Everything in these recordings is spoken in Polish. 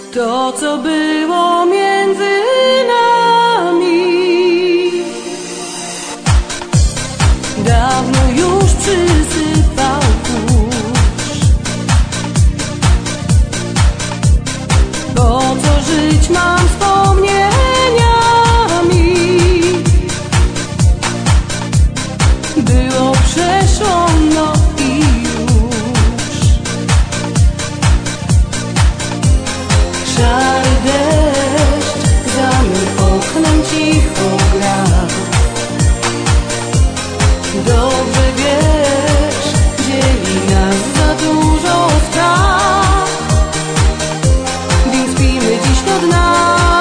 To, co było między nami, dawno już przysypał kurz. Po co żyć mam wspomnieniami? Było przeszło, no i już. Szary deszcz za mym oknem cicho gra. Dobrze wiesz, dzieli nas za dużo spraw, więc pijmy dziś do dna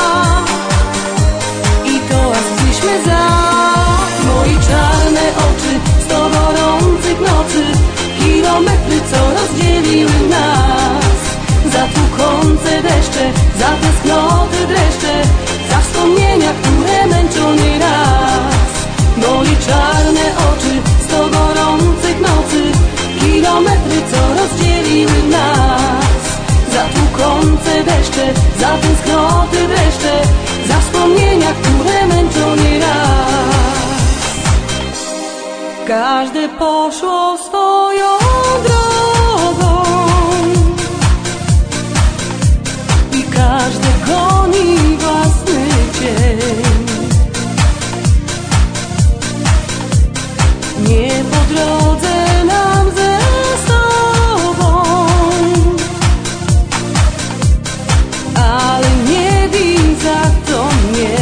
i toast wznieśmy za moje czarne oczy, 100 gorących nocy, kilometry, co rozdzieliły nas, za tłukące deszcze, za tęsknoty dreszcze, za wspomnienia, które męczą nieraz. Moje czarne oczy, 100 gorących nocy, kilometry, co rozdzieliły nas, za tłukące deszcze, za tęsknoty dreszcze, za wspomnienia, które męczą nieraz. Każde poszło swoją drogą i każdy goni własny cień. Nie po drodze nam ze sobą, ale nie win za to mnie.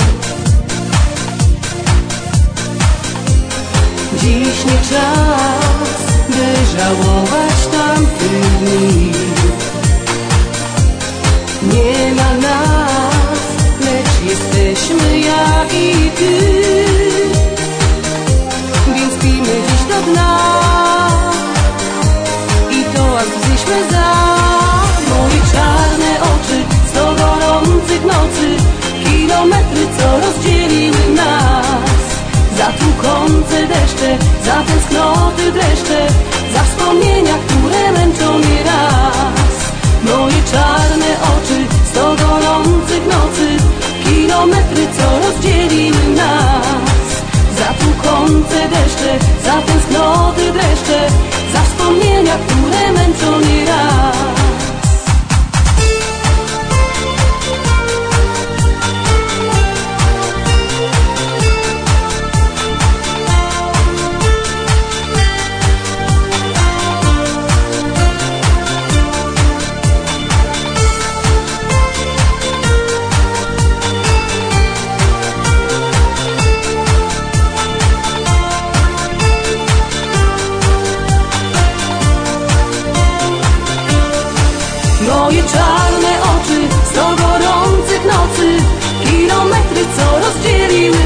Dziś nie czas, by żałować tamtych dni. Nie ma nas, lecz jesteśmy ja i ty. Więc pijmy dziś do dna i toast wznieśmy za moje czarne oczy, 100 gorących nocy, kilometry, co rozdzieliły nas, za tłukące deszcze, za tęsknoty dreszcze, za wspomnienia, które męczą nieraz. Moje czarne oczy, 100 gorących nocy, kilometry, co rozdzieliły nas, za tłukące deszcze, za tęsknoty dreszcze, za wspomnienia, które męczą nieraz. Moje czarne oczy, 100 gorących nocy, kilometry, co rozdzieliły